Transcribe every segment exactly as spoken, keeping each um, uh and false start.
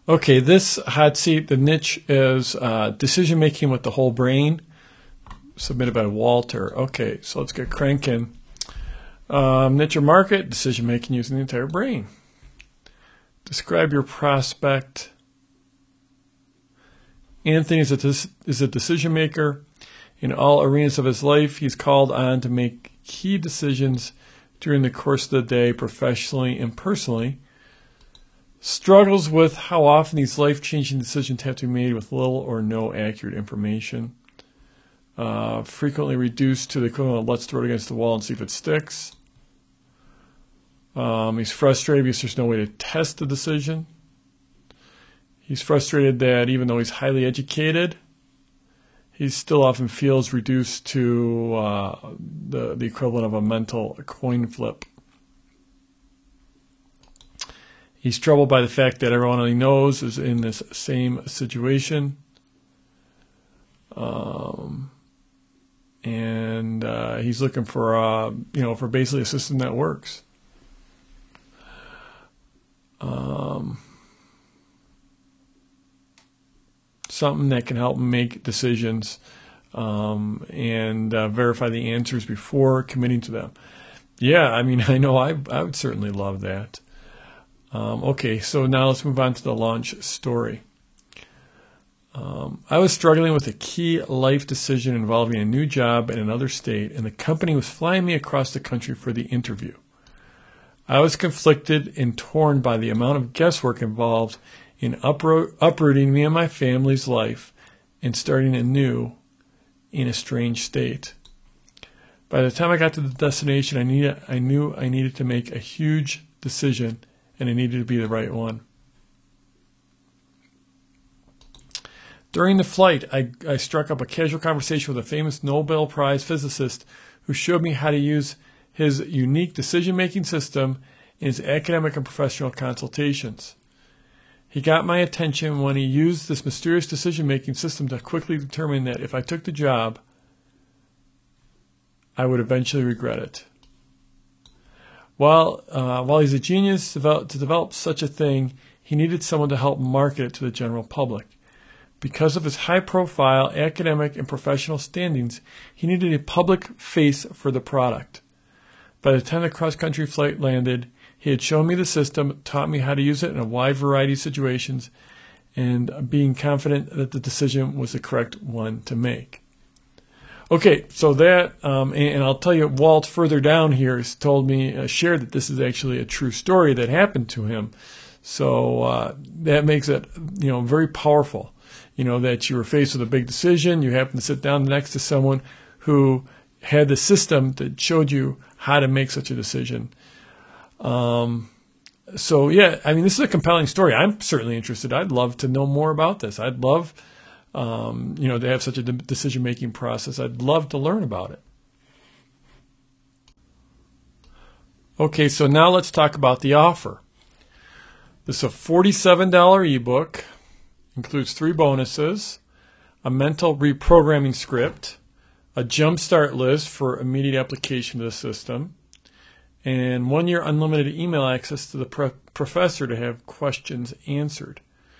Okay, this hot seat, the niche is uh, decision making with the whole brain, submitted by Walter. Okay, so let's get cranking. Um, niche or market, decision making using the entire brain. Describe your prospect. Anthony is a, is a decision maker. In all arenas of his life, he's called on to make key decisions during the course of the day, professionally and personally. Struggles with how often these life-changing decisions have to be made with little or no accurate information. Uh, frequently reduced to the equivalent of let's throw it against the wall and see if it sticks. Um, he's frustrated because there's no way to test the decision. He's frustrated that even though he's highly educated, he still often feels reduced to uh, the, the equivalent of a mental coin flip. He's troubled by the fact that everyone he knows is in this same situation. Um, and uh, he's looking for, uh, you know, for basically a system that works. Um, something that can help him make decisions um, and uh, verify the answers before committing to them. Yeah, I mean, I know I, I would certainly love that. Um, okay, so now let's move on to the launch story. Um, I was struggling with a key life decision involving a new job in another state, and the company was flying me across the country for the interview. I was conflicted and torn by the amount of guesswork involved in upro- uprooting me and my family's life and starting anew in a strange state. By the time I got to the destination, I, needed, I knew I needed to make a huge decision, and it needed to be the right one. During the flight, I, I struck up a casual conversation with a famous Nobel Prize physicist who showed me how to use his unique decision-making system in his academic and professional consultations. He got my attention when he used this mysterious decision-making system to quickly determine that if I took the job, I would eventually regret it. While, uh, while he's a genius develop, to develop such a thing, he needed someone to help market it to the general public. Because of his high-profile academic and professional standings, he needed a public face for the product. By the time the cross-country flight landed, he had shown me the system, taught me how to use it in a wide variety of situations, and being confident that the decision was the correct one to make. Okay, so that, um, and, and I'll tell you, Walt further down here has told me, uh, shared that this is actually a true story that happened to him. So uh, that makes it, you know, very powerful. You know, that you were faced with a big decision, you happen to sit down next to someone who had the system that showed you how to make such a decision. Um, so, yeah, I mean, this is a compelling story. I'm certainly interested. I'd love to know more about this. I'd love Um, you know, to have such a de- decision-making process. I'd love to learn about it. Okay, so now let's talk about the offer. This is a forty-seven dollars ebook, includes three bonuses, a mental reprogramming script, a jumpstart list for immediate application to the system, and one-year unlimited email access to the pro- professor to have questions answered.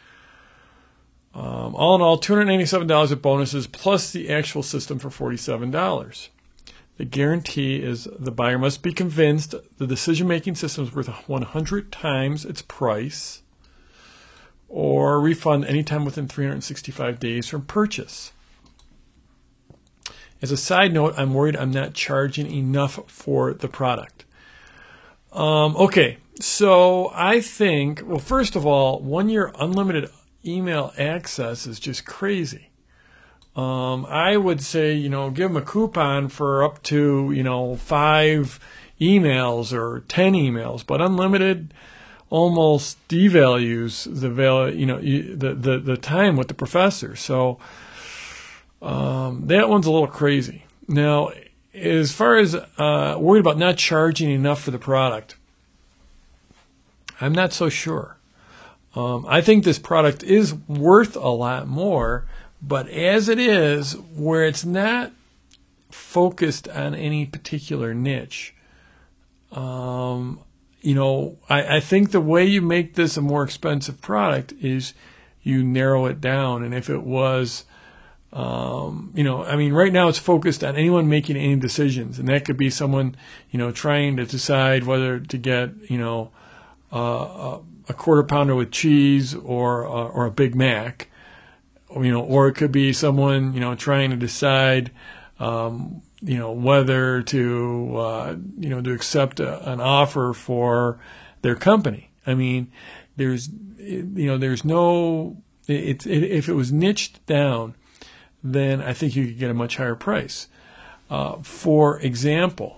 Um, all in all, two hundred ninety-seven dollars of bonuses plus the actual system for forty-seven dollars. The guarantee is the buyer must be convinced the decision-making system is worth one hundred times its price, or refund anytime within three hundred sixty-five days from purchase. As a side note, I'm worried I'm not charging enough for the product. Um, okay, so I think, well, first of all, one-year unlimited email access is just crazy. Um, I would say, you know, give them a coupon for up to, you know, five emails or ten emails, but unlimited almost devalues the value, you know, the, the, the time with the professor. So um, that one's a little crazy. Now, as far as uh, worried about not charging enough for the product, I'm not so sure. Um, I think this product is worth a lot more, but as it is, where it's not focused on any particular niche, um, you know, I, I think the way you make this a more expensive product is you narrow it down. And if it was, um, you know, I mean, right now it's focused on anyone making any decisions. And that could be someone, you know, trying to decide whether to get, you know, uh, a quarter pounder with cheese or, uh, or a Big Mac, you know, or it could be someone, you know, trying to decide, um, you know, whether to, uh, you know, to accept a, an offer for their company. I mean, there's, you know, there's no, it's, it, if it was niched down, then I think you could get a much higher price. Uh, for example,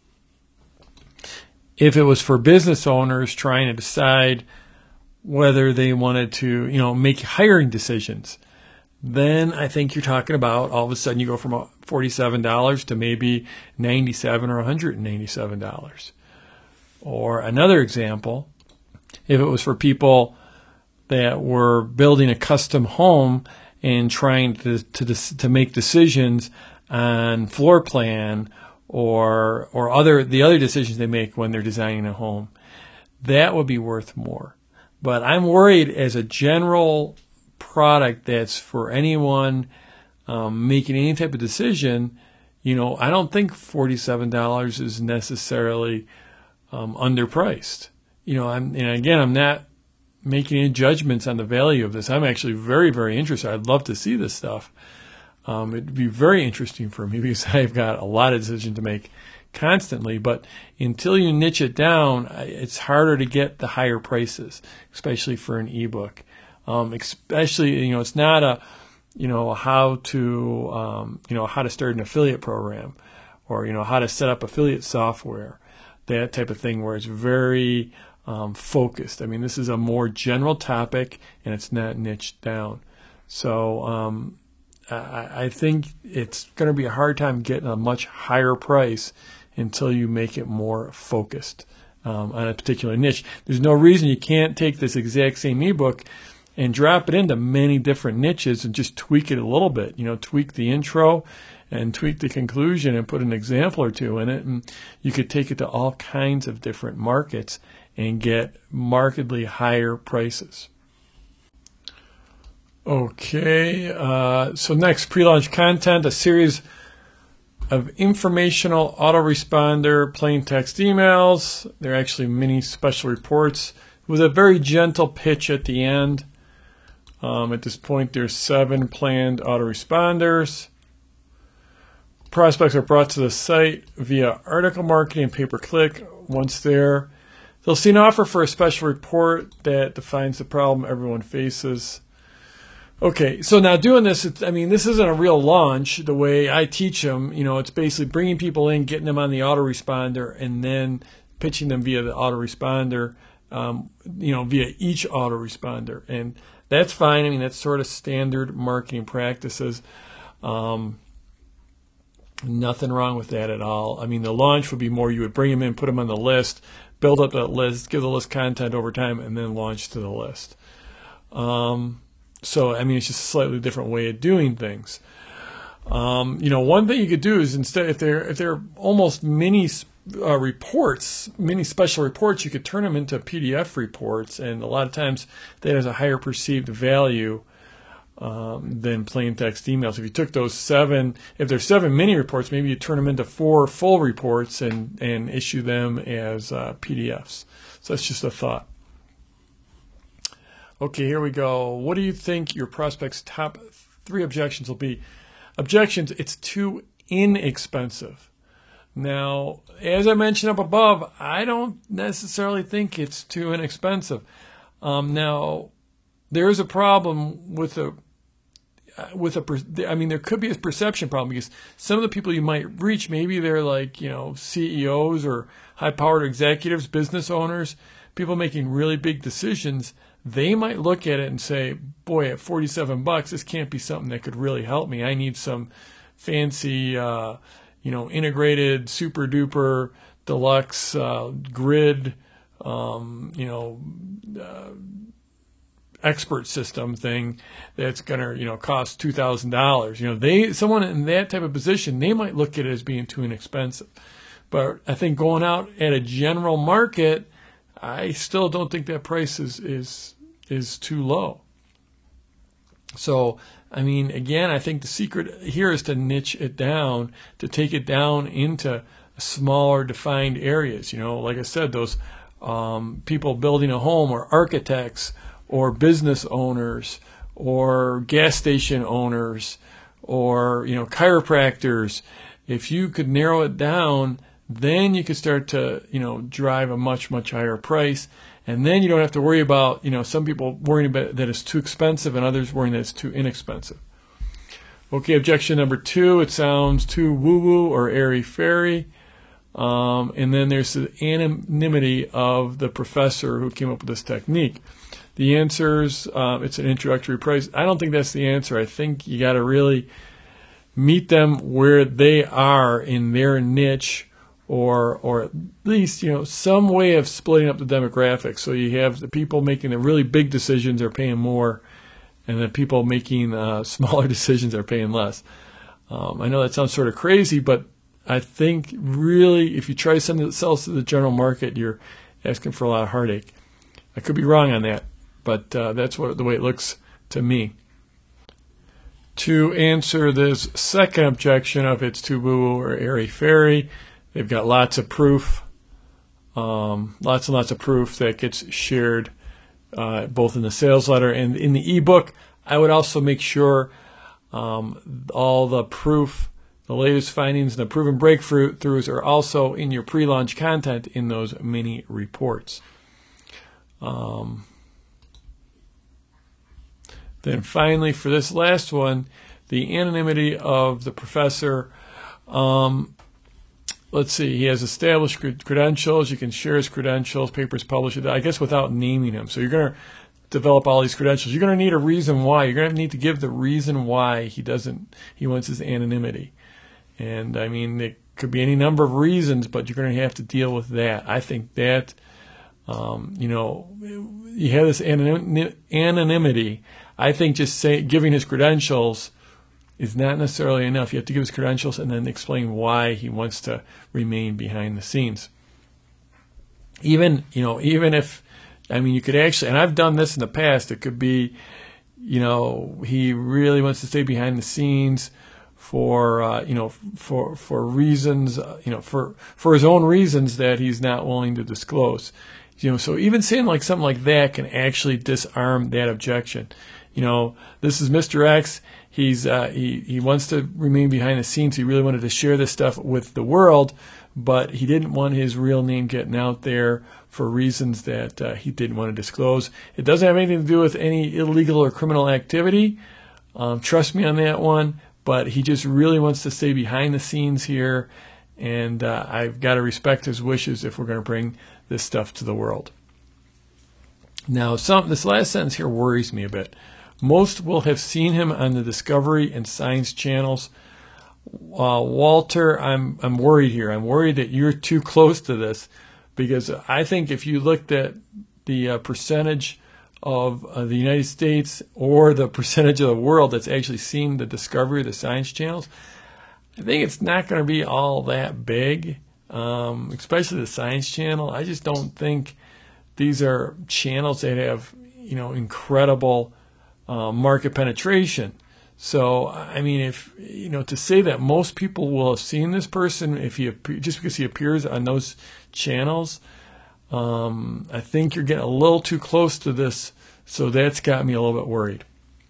if it was for business owners trying to decide whether they wanted to, you know, make hiring decisions, then I think you're talking about all of a sudden you go from forty-seven dollars to maybe ninety-seven dollars or one hundred ninety-seven dollars. Or another example, if it was for people that were building a custom home and trying to to, to make decisions on floor plan or or other the other decisions they make when they're designing a home, that would be worth more. But I'm worried as a general product that's for anyone um, making any type of decision, you know, I don't think forty-seven dollars is necessarily um, underpriced. You know, I'm, and again, I'm not making any judgments on the value of this. I'm actually very, very interested. I'd love to see this stuff. Um, it'd be very interesting for me because I've got a lot of decisions to make constantly. But until you niche it down, it's harder to get the higher prices, especially for an ebook. Um, especially, you know, it's not a, you know, how to, um, you know, how to start an affiliate program or, you know, how to set up affiliate software, that type of thing where it's very um, focused. I mean, this is a more general topic and it's not niched down. So um, I, I think it's going to be a hard time getting a much higher price until you make it more focused um, on a particular niche. There's no reason you can't take this exact same ebook and drop it into many different niches and just tweak it a little bit. You know, tweak the intro and tweak the conclusion and put an example or two in it. And you could take it to all kinds of different markets and get markedly higher prices. Okay, uh, so next, pre-launch content, a series of informational autoresponder plain text emails. They're actually mini special reports with a very gentle pitch at the end. Um, at this point, there's seven planned autoresponders. Prospects are brought to the site via article marketing and pay-per-click. Once there, they'll see an offer for a special report that defines the problem everyone faces. Okay, so now doing this, it's, I mean, this isn't a real launch the way I teach them. You know, it's basically bringing people in, getting them on the autoresponder, and then pitching them via the autoresponder, um, you know, via each autoresponder. And that's fine. I mean, that's sort of standard marketing practices. Um, nothing wrong with that at all. I mean, the launch would be more you would bring them in, put them on the list, build up that list, give the list content over time, and then launch to the list. Um, so, I mean, it's just a slightly different way of doing things. Um, you know, one thing you could do is instead, if they're if they're almost mini uh, reports, mini special reports, you could turn them into P D F reports, and a lot of times that has a higher perceived value um, than plain text emails. If you took those seven, if there's seven mini reports, maybe you turn them into four full reports and and issue them as uh, P D Fs. So that's just a thought. Okay, here we go. What do you think your prospect's top three objections will be? Objections, it's too inexpensive. Now, as I mentioned up above, I don't necessarily think it's too inexpensive. Um, now, there is a problem with a, with a, I mean, there could be a perception problem because some of the people you might reach, maybe they're like, you know, C E Os or high-powered executives, business owners, people making really big decisions. They might look at it and say, boy, at forty-seven bucks, this can't be something that could really help me. I need some fancy, uh, you know, integrated, super duper, deluxe, uh, grid, um, you know, uh, expert system thing that's going to, you know, cost two thousand dollars. You know, they, someone in that type of position, they might look at it as being too inexpensive. But I think going out at a general market, I still don't think that price is is is too low. So, I mean, again, I think the secret here is to niche it down, to take it down into smaller defined areas. You know, like I said, those um, people building a home, or architects, or business owners, or gas station owners, or, you know, chiropractors. If you could narrow it down, then you could start to, you know, drive a much, much higher price. And then you don't have to worry about, you know, some people worrying about that it's too expensive and others worrying that it's too inexpensive. Okay, objection number two, it sounds too woo-woo or airy-fairy. Um, and then there's the anonymity of the professor who came up with this technique. The answers, um, it's an introductory price. I don't think that's the answer. I think you got to really meet them where they are in their niche, or or at least, you know, some way of splitting up the demographics. So you have the people making the really big decisions are paying more, and the people making uh, smaller decisions are paying less. Um, I know that sounds sort of crazy, but I think really if you try something that sells to the general market, you're asking for a lot of heartache. I could be wrong on that, but uh, that's what the way it looks to me. To answer this second objection of it's too woo-woo or airy-fairy, they've got lots of proof, um, lots and lots of proof that gets shared uh, both in the sales letter and in the ebook. I would also make sure um, all the proof, the latest findings, and the proven breakthroughs are also in your pre-launch content in those mini reports. Um, then finally, for this last one, the anonymity of the professor. Um, Let's see, he has established credentials. You can share his credentials, papers published, I guess without naming him. So you're going to develop all these credentials. You're going to need a reason why. You're going to need to give the reason why he doesn't, he wants his anonymity. And I mean, it could be any number of reasons, but you're going to have to deal with that. I think that, um, you know, you have this anonym, anonymity. I think just say, giving his credentials is not necessarily enough. You have to give his credentials and then explain why he wants to remain behind the scenes. Even, you know, even if, I mean, you could actually, and I've done this in the past, it could be, you know, he really wants to stay behind the scenes for, uh, you know, for, for reasons, uh, you know, for, for his own reasons that he's not willing to disclose. You know, so even saying like something like that can actually disarm that objection. You know, this is Mister X. He's uh, he he wants to remain behind the scenes. He really wanted to share this stuff with the world, but he didn't want his real name getting out there for reasons that uh, he didn't want to disclose. It doesn't have anything to do with any illegal or criminal activity. Um, trust me on that one. But he just really wants to stay behind the scenes here, and uh, I've got to respect his wishes if we're going to bring this stuff to the world. Now, some this last sentence here worries me a bit. Most will have seen him on the Discovery and Science channels. Uh, Walter, I'm I'm worried here. I'm worried that you're too close to this, because I think if you looked at the uh, percentage of uh, the United States or the percentage of the world that's actually seen the Discovery or the Science channels, I think it's not going to be all that big, um, especially the Science channel. I just don't think these are channels that have, you know, incredible Uh, market penetration. So, I mean, if, you know, to say that most people will have seen this person if he just because he appears on those channels, um, I think you're getting a little too close to this. So that's got me a little bit worried.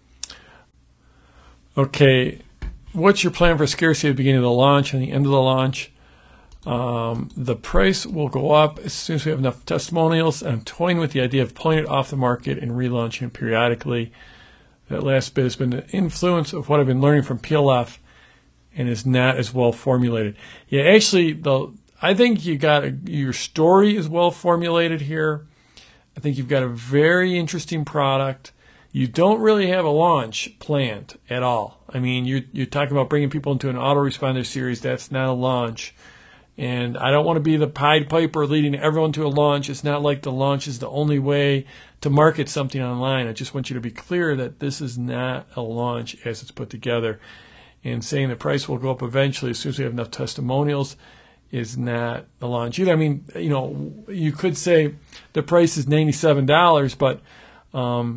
Okay, what's your plan for scarcity at the beginning of the launch and the end of the launch? Um, the price will go up as soon as we have enough testimonials. I'm toying with the idea of pulling it off the market and relaunching it periodically. That last bit has been the influence of what I've been learning from P L F and is not as well formulated. Yeah, actually, the I think you got a, your story is well formulated here. I think you've got a very interesting product. You don't really have a launch planned at all. I mean, you're, you're talking about bringing people into an autoresponder series. That's not a launch. And I don't want to be the Pied Piper leading everyone to a launch. It's not like the launch is the only way to market something online. I just want you to be clear that this is not a launch as it's put together. And saying the price will go up eventually as soon as we have enough testimonials is not the launch either. I mean, you know, you could say the price is ninety-seven dollars, but um,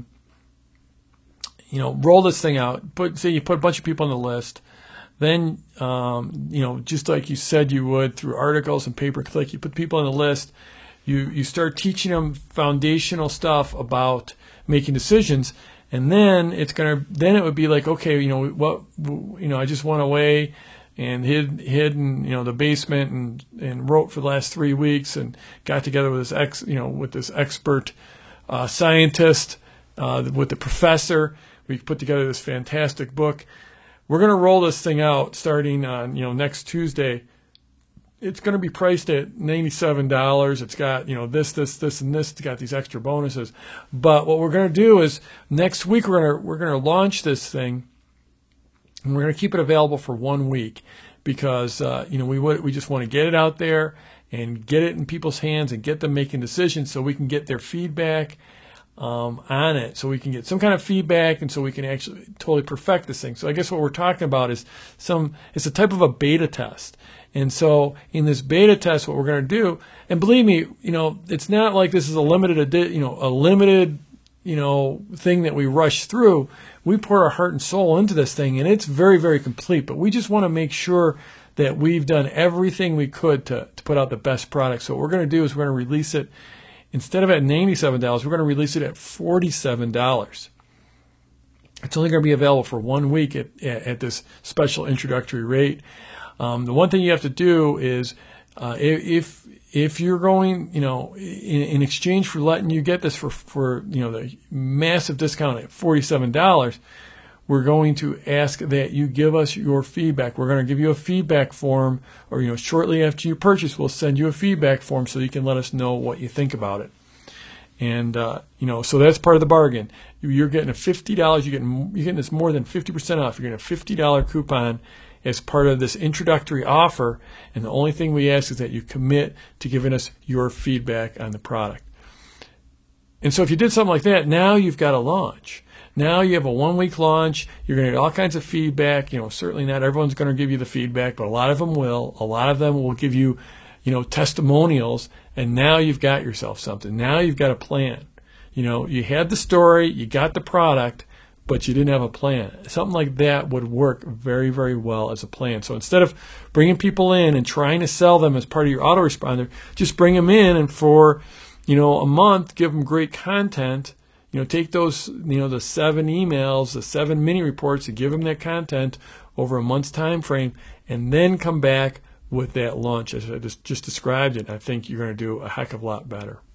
you know, roll this thing out. Put say you put a bunch of people on the list. Then, um, you know, just like you said you would through articles and pay-per-click, you put people on the list. You you start teaching them foundational stuff about making decisions, and then it's gonna then it would be like, okay, you know what, you know, I just went away and hid hid in you know the basement and and wrote for the last three weeks and got together with this ex you know with this expert uh, scientist uh, with the professor. We put together this fantastic book. We're going to roll this thing out starting on, you know, next Tuesday. It's going to be priced at ninety-seven dollars. It's got, you know, this, this, this, and this. It's got these extra bonuses. But what we're going to do is next week we're going to we're going to launch this thing, and we're going to keep it available for one week because uh, you know we we just want to get it out there and get it in people's hands and get them making decisions so we can get their feedback Um, on it, so we can get some kind of feedback, and so we can actually totally perfect this thing. So I guess what we're talking about is some, it's a type of a beta test. And so in this beta test, what we're going to do, and believe me, you know, it's not like this is a limited, edi- you know, a limited, you know, thing that we rush through. We pour our heart and soul into this thing, and it's very, very complete. But we just want to make sure that we've done everything we could to, to put out the best product. So what we're going to do is we're going to release it. Instead of at ninety-seven dollars, we're going to release it at forty-seven dollars. It's only going to be available for one week at, at this special introductory rate. Um, the one thing you have to do is uh, if if you're going, you know, in, in exchange for letting you get this for, for you know the massive discount at forty-seven dollars, we're going to ask that you give us your feedback. We're going to give you a feedback form, or, you know, shortly after you purchase, we'll send you a feedback form so you can let us know what you think about it. And, uh, you know, so that's part of the bargain. You're getting a fifty dollars, you're getting, you're getting this more than fifty percent off. You're getting a fifty dollars coupon as part of this introductory offer. And the only thing we ask is that you commit to giving us your feedback on the product. And so if you did something like that, now you've got a launch. Now you have a one-week launch. You're going to get all kinds of feedback. You know, certainly not everyone's going to give you the feedback, but a lot of them will. A lot of them will give you, you know, testimonials. And now you've got yourself something. Now you've got a plan. You know, you had the story, you got the product, but you didn't have a plan. Something like that would work very, very well as a plan. So instead of bringing people in and trying to sell them as part of your autoresponder, just bring them in, and for, you know, a month, give them great content. You know, take those, you know, the seven emails, the seven mini reports, and give them that content over a month's time frame, and then come back with that launch as I just, just described it. I think you're going to do a heck of a lot better.